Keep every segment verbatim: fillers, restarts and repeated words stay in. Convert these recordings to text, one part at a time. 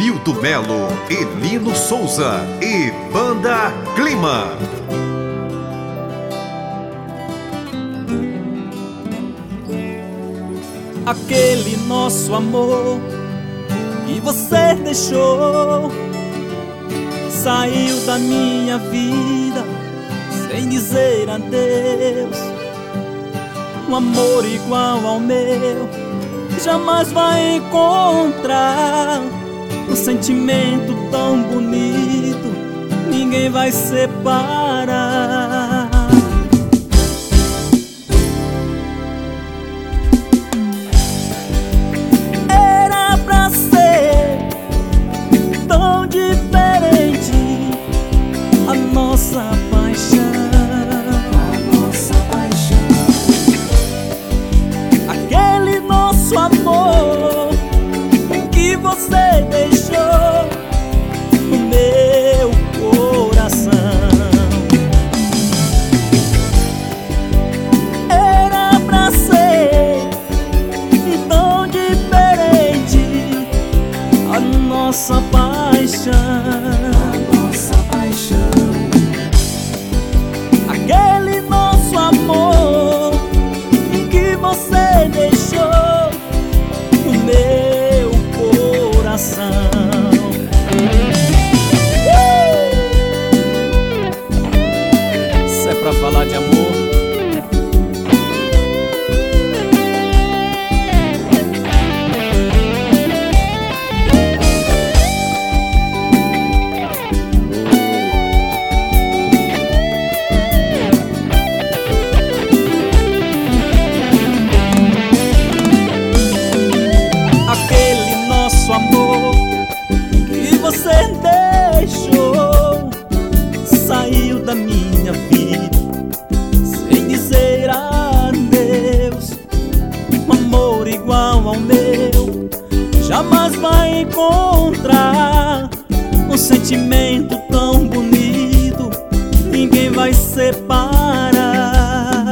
Nildo Melo, Elino Souza e Banda Clima. Aquele nosso amor que você deixou saiu da minha vida sem dizer adeus. Um amor igual ao meu jamais vai encontrar. Um sentimento tão bonito ninguém vai separar. Era pra ser tão diferente a nossa paixão. Nosso amor que você deixou no meu coração. Era pra ser tão diferente a nossa paixão. A nossa paixão. Aquele nosso amor que você deixou meu coração. Isso é pra falar de amor. Amor que você deixou saiu da minha vida sem dizer adeus. Um amor igual ao meu jamais vai encontrar. Um sentimento tão bonito ninguém vai separar.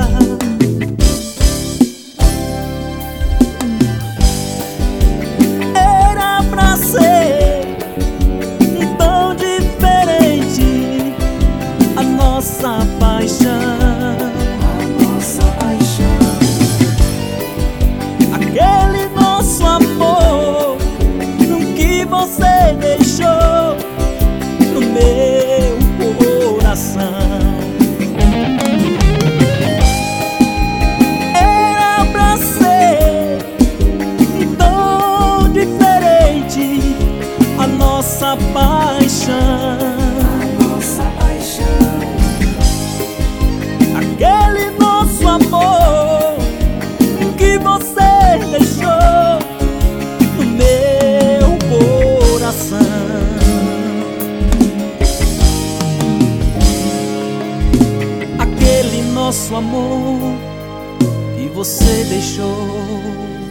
Nossa paixão, a nossa paixão. Aquele nosso amor que você deixou no meu coração. Era pra ser tão diferente a nossa paixão. Aquele nosso amor que você deixou no meu coração. Aquele nosso amor que você deixou.